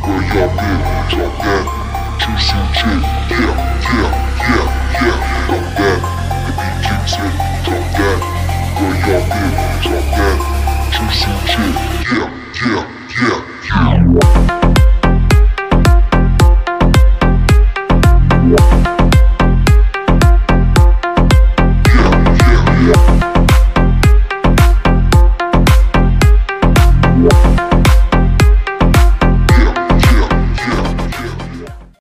Girl, y'all big, drop that. Juicy chick, yeah, yeah, yeah, yeah. Drop that. The beat kicks in, drop that. Girl, y'all big, drop that. Juicy chick, yeah, yeah.